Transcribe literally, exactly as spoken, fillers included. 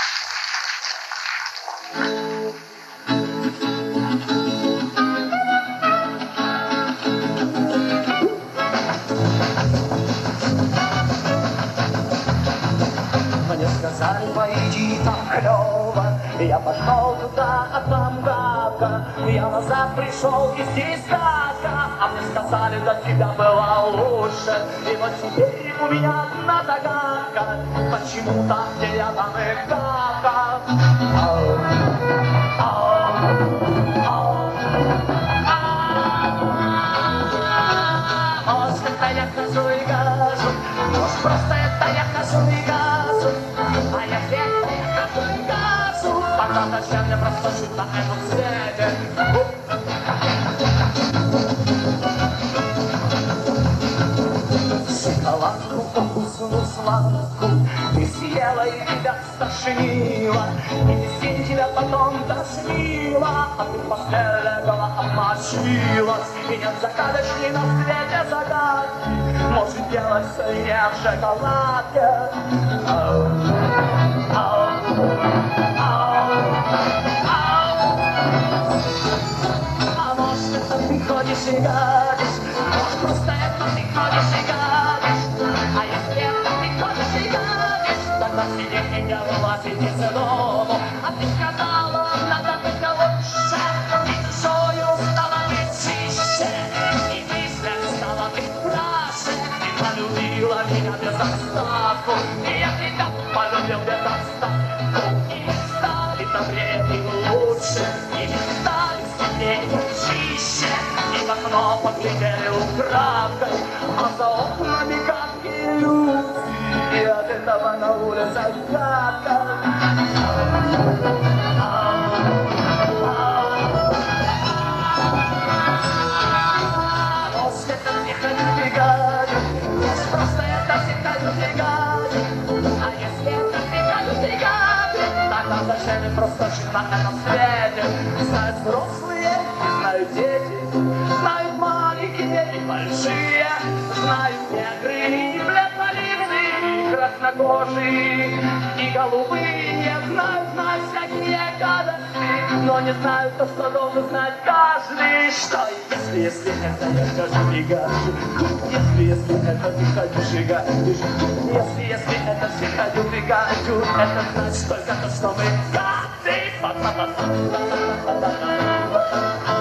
Мне сказали, пойди, там клево. Я пошел туда, а там гадко. Я назад пришел, и здесь гадко. А мне сказали, до тебя было лучше. И вот теперь у меня одна догадка. Почему там, где я, там и гадко. Ау, ау, ау, ау. Может, это я хожу и гажу. Может, просто это я хожу и гажу. А я где-то я хожу и гажу. Тогда зачем мне просто жить на этом свете? Шоколадку, вкусную сладку ты съела и тебя стошнило. И весь день тебя потом тошнило. А ты после легала обмочилась. И нет загадочной на свете загадки. Может делать все не в шоколаде. Ау, ау, ау, ау. А может это ты ходишь и гадишь. Может просто это ты ходишь и гадишь. А если это ты ходишь и гадишь, тогда сиди и не вылазите из дому. А ты сказала, надо быть лучше. И душою стала быть чище. И мысль стала быть краше. Ты полюбила меня без остатку. И я тебя полюбил без остатку. И мы стали добрее и лучше. И мы стали сильнее и чище. И в окно поглядели украдкой. А за окнами гадкие люди. И от этого на улице гадко. Может, это не ходить и гадить. Может, просто это всегда люди гадить. А если это всегда люди гадить, тогда зачем им просто жить на этом свете? Знают взрослые, знают дети, знают маленькие и большие, знают негры и бледнолицые, и краснокожие, и голубые, знают, знают всякие гадости, но не знают то, что должен знать каждый. Что если, если это я скажу и гаджу, если, если это ты ходишь и гадишь, если, если это все ходят и гадят, это значит только то, что мы гады.